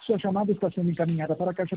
Sua chamada está sendo encaminhada para a caixa